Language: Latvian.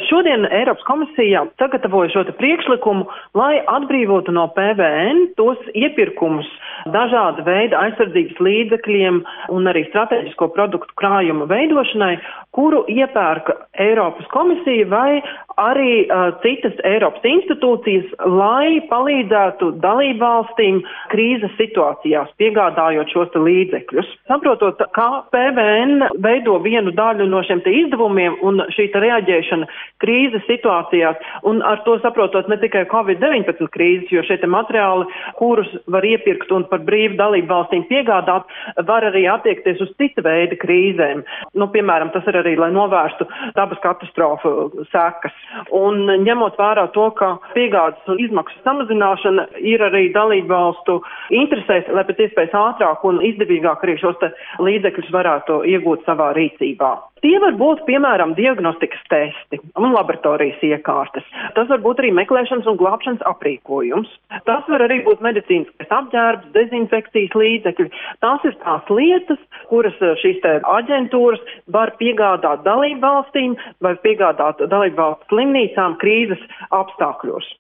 Šodien Eiropas komisija sagatavoja šo priekšlikumu, lai atbrīvotu no PVN tos iepirkumus dažāda veida aizsardzības līdzekļiem un arī strateģisko produktu krājumu veidošanai, kuru iepērka Eiropas komisija vai arī citas Eiropas institūcijas, lai palīdzētu dalību valstīm krīzes situācijās, piegādājot šos līdzekļus. Saprotot, kā PVN veido vienu daļu no šiem izdevumiem un šī reaģēšana krīzes situācijās, un ar to saprotot ne tikai Covid-19 krīzes, jo šie materiāli, kurus var iepirkt un par brīvu dalību valstīm piegādāt, var arī attiekties uz cita veida krīzēm. Piemēram, tas ir arī, lai novērstu dabas katastrofu sekas. Un ņemot vērā to, ka piegādes un izmaksu samazināšana ir arī dalību valstu interesēs, lai pēc iespējas ātrāk un izdevīgāk arī šos līdzekļus varētu iegūt savā rīcībā. Tie var būt, piemēram, diagnostikas testi un laboratorijas iekārtas. Tas var būt arī meklēšanas un glābšanas aprīkojums. Tas var arī būt medicīniskais apģērbs, dezinfekcijas līdzekļi. Tās ir tās lietas, kuras šīs aģentūras var piegādāt dalību valstīm vai piegādāt dalību valstu slimnīcām krīzes apstākļos.